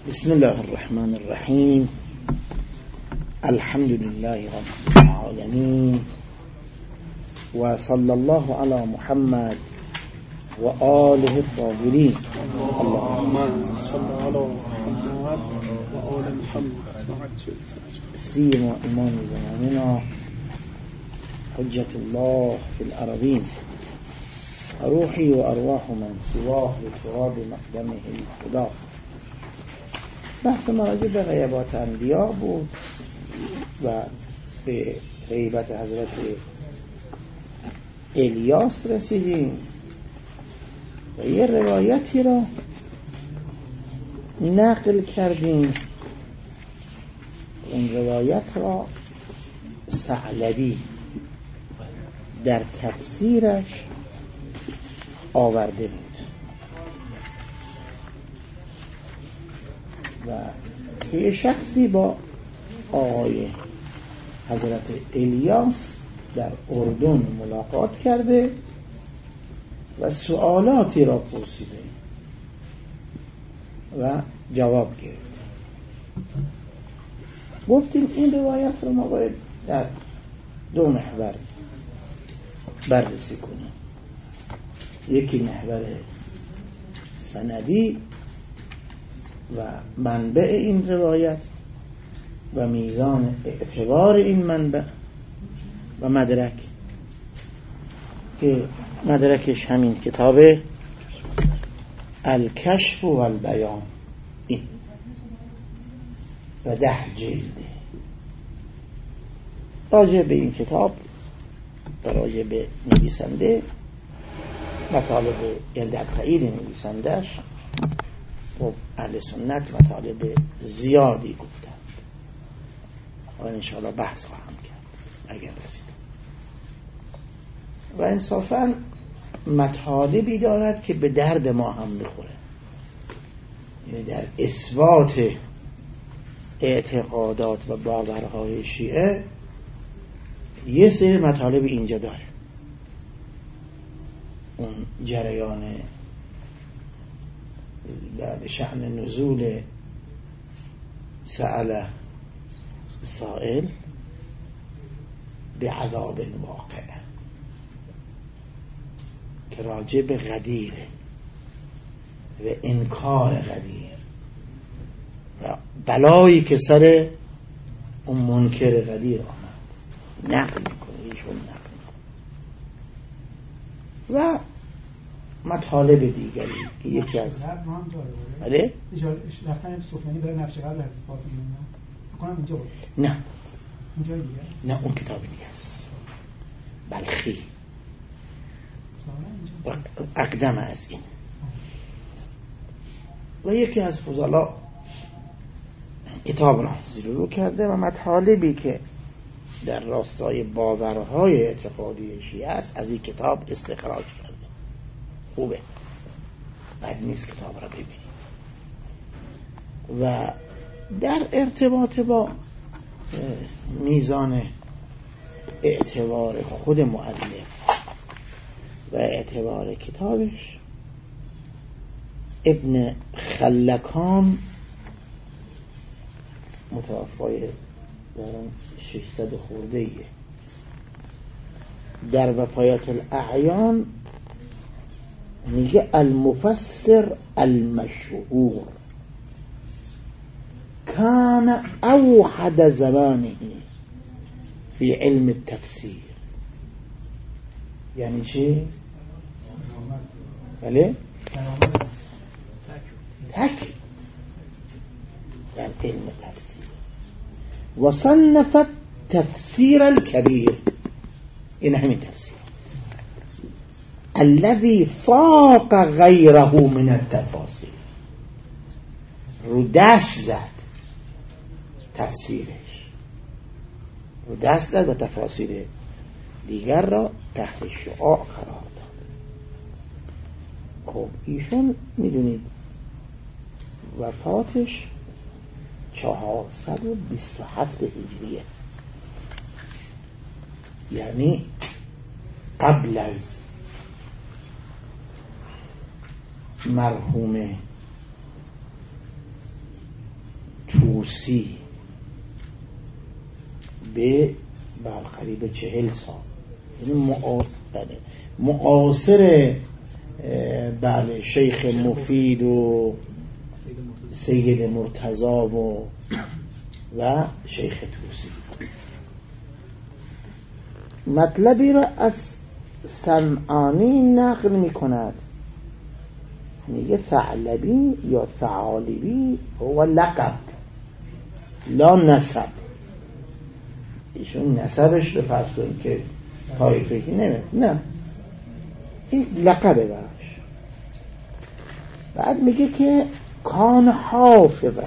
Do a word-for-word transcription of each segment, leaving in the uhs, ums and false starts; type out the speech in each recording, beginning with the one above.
بسم الله الرحمن الرحيم. الحمد لله رب العالمين، وصلى الله على محمد وآله الطاهرين. اللهم صل على محمد وآل محمد سيما إمام زماننا حجة الله في الأرضين، روحي وأرواح من سواه لتراب مقدمه الخدا. بحث ما راجع به غیبات انبیا بود و به غیبت حضرت الیاس رسیدیم و یه روایتی را نقل کردیم. این روایت را ثعلبی در تفسیرش آورده بود و یه شخصی با آقای حضرت الیاس در اردن ملاقات کرده و سوالاتی را پرسیده و جواب گرفت. گفتیم این روایت رو ما باید در دو محور بررسی کنیم. یکی محور سندی و منبع این روایت و میزان اعتبار این منبع و مدرک که مدرکش همین کتاب الکشف و البیان این و ده جلده. راجع به این کتاب و راجع به نویسنده مطالب یعنی در تایید نویسندهش و اهل سنت مطالب زیادی گفتند و انشاءالله بحث خواهم کرد اگر رسیدم. و انصافا مطالبی دارد که به درد ما هم میخوره، یعنی در اثبات اعتقادات و باورهای شیعه یه سری مطالب اینجا داره. اون جریان به شأن نزول سأل سائل به عذاب واقع که راجع به غدیره و انکار غدیر و بلایی که سر اون منکر غدیر آمد نقل میکنه ایشون نقل و مطالب دیگری که یکی از بله رفتن سفیانی برای نقش قبل از فاطمه میکنم اینجا بود. نه اونجا دیگه نه اون کتاب دیگه است، بلخی و اقدم از این و یکی از فضلا کتاب را زیرو کرده و مطالبی که در راستای باورهای اعتقادی شیعه است از این کتاب استخراج کرده. خوبه، بد نیست کتاب را ببینید. و در ارتباط با میزان اعتبار خود مؤلف و اعتبار کتابش، ابن خلکان متوفای دارم ششصد خورده ایه، در وفایات الاعیان میگه المفسر المشهور كان اوحد زمانه في علم التفسير. یعنی چه؟ بله؟ تک در علم تفسیر و صنف تفسیر الكبير. این همین تفسیر الذي فاق غيره من التفاسير. رو دست زد تفسیرش، رو دست زد و تفاسیر دیگر را تحت شعاع قرار داد. خب ایشون میدونید وفاتش چهارصد و بیست و هفت هجریه، یعنی قبل از مرحوم توسی به بالقریب چهل سال، یعنی معاصر بله شیخ مفید و سید مرتضی و و شیخ توسی. مطلبی را از صنعانی نقل می کند، میگه ثعلبی یا ثعالبی هو لقب لا نسب. ایشون نسبش رو فرض کنیم که طایفه که نمید، نه این لقبه براش. بعد میگه که کان حافظا،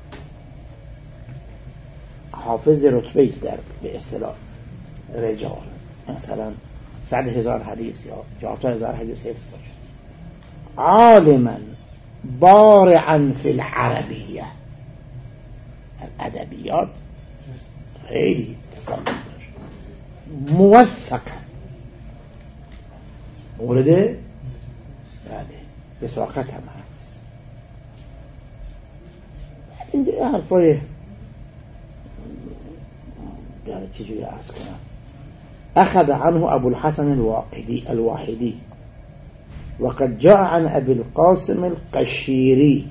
حافظ رتبه است در به اصطلاح رجال، مثلا صد هزار حدیث یا چهارصد هزار حدیث حفظ باشه. عالما بارعا فی العربیه، الادبیات خیلی تسلط داشت. موفقا مورد بله بساقت هم هست. این حرفای یعنی چجوری عرض کنم، أخذ عنه أبو الحسن الواحدي الواحدي وقد جاء عن أبي القاسم القشيري.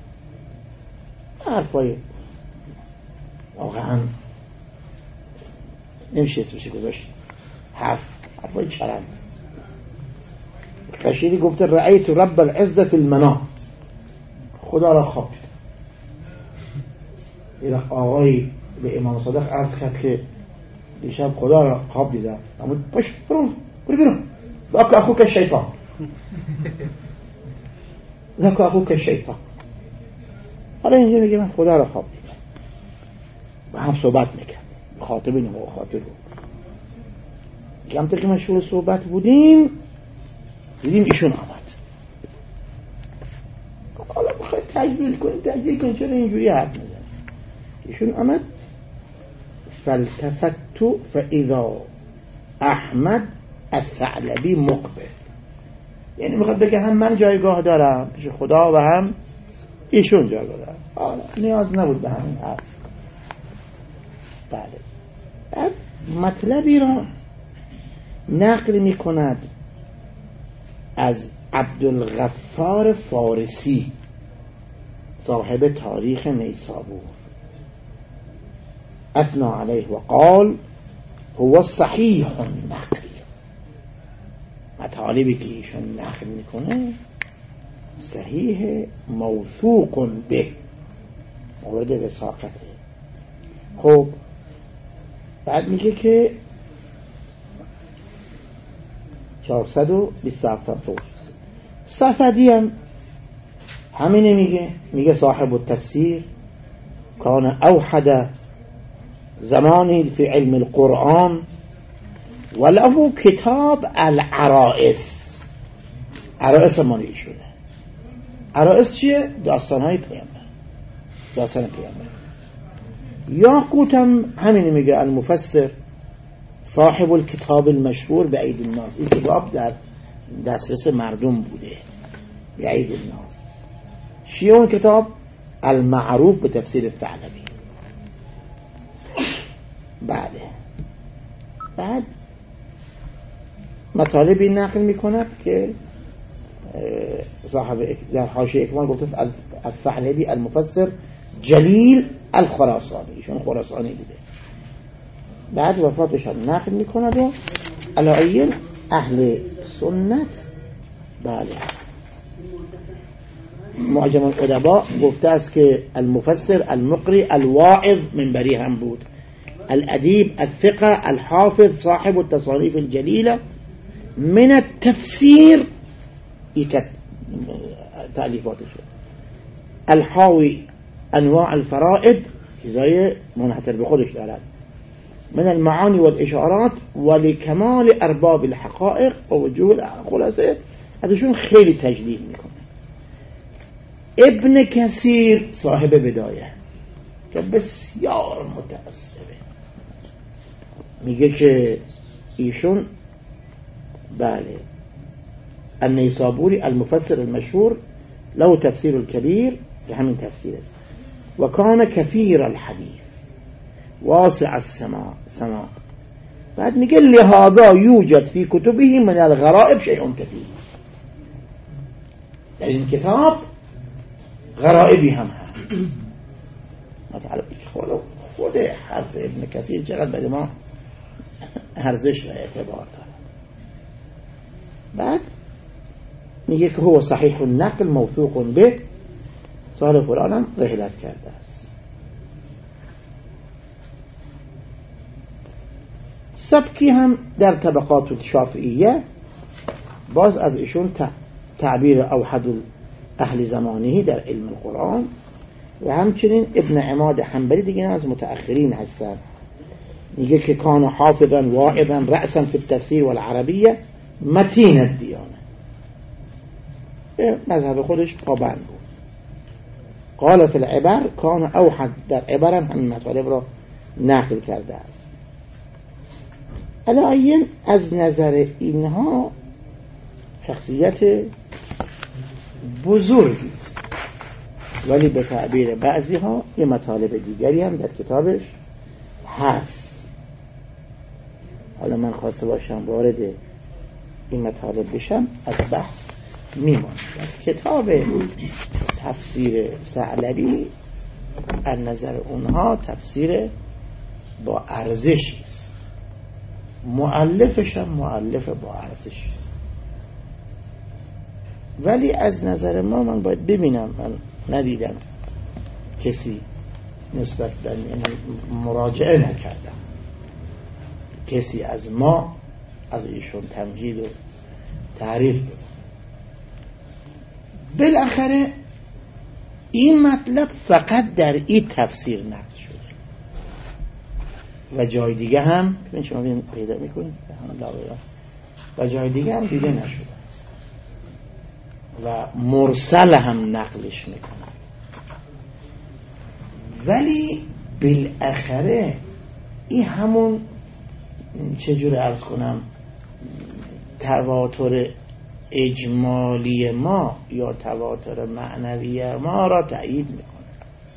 عرفه واقعا نمیشه اسمش گذاشت، حرف حرفای چرند. قشیری گفته رأیت رب العزة في المنام، خدا را خواب دیدم. یه آقایی به امام صادق عرض کرد که دیشب خدا را خواب دیدم. اما باش برو برو برو ذاک اخوک شیطان، ذاک اخوک شیطان. حالا اینجا میگه من خدا را خواب دیدم، با هم صحبت میکرد، خاطبین و خاطب کمتر که مشغول صحبت بودیم دیدیم ایشون آمد. حالا بخواید تجدیل کنید تجدیل کنید، چرا اینجوری حرف میزنید؟ ایشون آمد فالتفت فاذا احمد الثعلبی مقبل، یعنی میخواد بگه هم من جایگاه دارم پیش خدا و هم ایشون جایگاه دارم. حالا نیاز نبود به همین حرف. بله بعد مطلبی را نقل میکند از عبدالغفار فارسی صاحب تاریخ نیسابور، اثنا علیه و قال هو صحیح نقل. مطالبی که ایشون نقل میکنه صحیح موثوق به، مورد وثاقته. خب بعد میگه که چهارصد و بیست و هفت فوق صفدی هم همینه میگه، میگه صاحب التفسیر کان اوحد زمانی فی علم القرآن وله کتاب العرائس. عرائس مالی ایشونه. عرائس چیه؟ داستانهای پیامبر، داستان پیامبر. یاقوت هم همینه میگه المفسر صاحب الكتاب المشهور به عید الناس. این کتاب در دسترس مردم بوده به عید الناس. چیه اون کتاب؟ المعروف به تفسیر الثعلبی. بله بعد مطالبی نقل میکند که صاحب در حاشیه اکمال گفته از الثعلبی المفسر جلیل الخراسانی، ایشون خراسانی بوده. بعد وفاتش هم نقل میکند و علایل اهل سنت بله معجم الادبا گفته است که المفسر المقری الواعظ منبری هم بود، الادیب الثقه الحافظ صاحب التصانیف الجلیله من التفسیر ایکت تألیفاتش، الحاوی انواع الفرائد چیزای منحصر به خودش دارد، من المعانی والاشارات ولکمال ارباب الحقائق و وجوه خلاصه ازشون خیلی تجلیل میکنه. ابن کثیر صاحب بدایه که بسیار متأثره میگه که ایشون بله النیسابوری المفسر المشهور له تفسیر الكبیر، که همین تفسیر است. و کان کثیر الحدیث واسع السماع سماع. بعد میگه لهذا یوجد فی کتبه من الغرائب شیء کثیر. در این کتاب غرائبی هم هست. مثلا خود خود حرف ابن کثیر چقدر برای ما ارزش و اعتبار دارد. بعد میگه که هو صحیح النقل موثوق به، صاحب قرآن هم رحلت کرده است. سبکی هم در طبقات شافعیه باز از ایشون تعبیر اوحد اهل زمانه در علم القرآن، و همچنین ابن عماد حنبلی دیگه از متأخرین هستن، میگه که کان حافظا واعظا رأسا فی التفسیر والعربیه متین الدیانه، به مذهب خودش پابند بود. قال فی العبر کان اوحد، در عبر هم همین مطالب را نقل کرده است. علایین از نظر اینها شخصیت بزرگی است، ولی به تعبیر بعضی ها یه مطالب دیگری هم در کتابش هست. حالا من خواسته باشم وارد این مطالب بشم از بحث میمانم. از کتاب تفسیر ثعلبی از نظر اونها تفسیر با ارزشی است، مؤلفش هم مؤلف با ارزشی است، ولی از نظر ما من باید ببینم، من ندیدم کسی نسبت به این مراجعه نکردم، کسی از ما از ایشون تمجید و تعریف بکنه. بالاخره این مطلب فقط در این تفسیر نقل شده و جای دیگه هم که شما پیدا میکنید و جای دیگه هم دیده نشده است و مرسل هم نقلش میکنند. ولی بالاخره این همون چجور عرض کنم تواتر اجمالی ما یا تواتر معنوی ما را تأیید میکنه.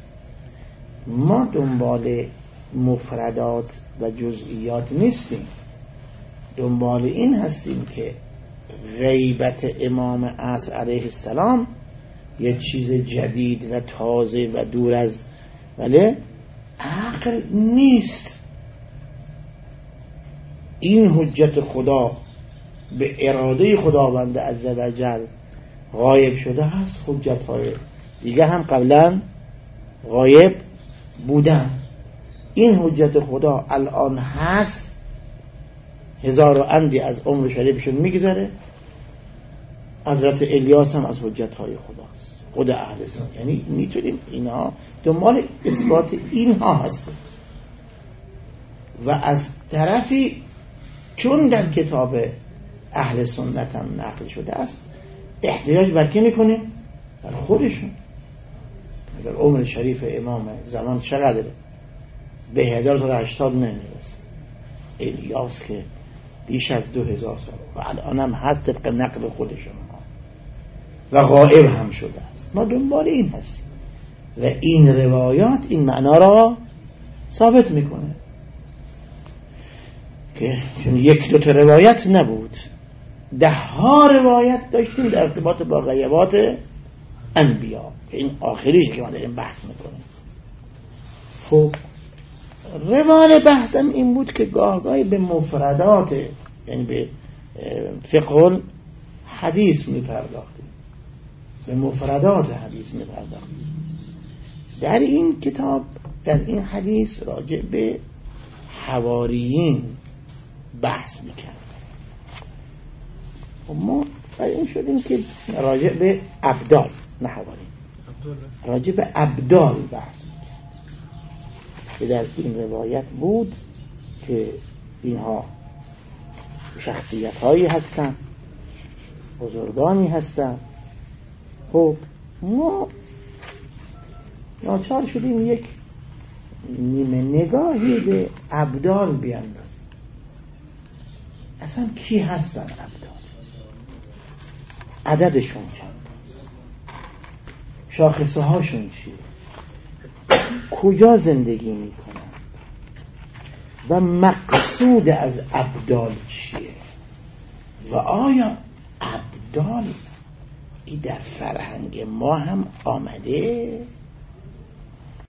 ما دنبال مفردات و جزئیات نیستیم، دنبال این هستیم که غیبت امام عصر علیه السلام یه چیز جدید و تازه و دور از ولی عقل نیست. این حجت خدا به اراده خداوند عزوجل غایب شده هست، حجت های دیگه هم قبلا غایب بودن. این حجت خدا الان هست، هزار و اندی از عمر شریفشون میگذره. حضرت الیاس هم از حجت های خداست، خود اهل سنت. یعنی میتونیم اینا دنبال اثبات اینها هستیم و از طرفی چون در کتاب اهل سنت هم نقل شده است احتیاج بر کی میکنه؟ بر خودشون. اگر عمر شریف امام زمان چقدره؟ به هزار تا هشتاد نمیرسه. الیاس که بیش از دو هزار سال و الان هم هست طبق نقل خودشون و غائب هم شده است. ما دنبال این هستیم و این روایات این معنا را ثابت میکنه که چون یک دو تا روایت نبود، ده ها روایت داشتیم در ارتباط با غیبات انبیا. این آخریش که ما داریم بحث میکنیم. خب روال بحثم این بود که گاه گاهی به مفردات، یعنی به فقه حدیث میپرداختیم، به مفردات حدیث میپرداختیم. در این کتاب، در این حدیث راجع به حواریین بحث میکرد. و ما برای این شدیم که راجع به ابدال، نه حواریین، راجع به ابدال بحث که در این روایت بود که اینها شخصیت هایی هستن، بزرگانی هستن. خب ما ناچار شدیم یک نیمه نگاهی به ابدال بیاندازیم. اصلا کی هستن ابدال؟ عددشون چند؟ شاخصه هاشون چیه؟ کجا زندگی میکنن و مقصود از ابدال چیه و آیا ابدال این در فرهنگ ما هم آمده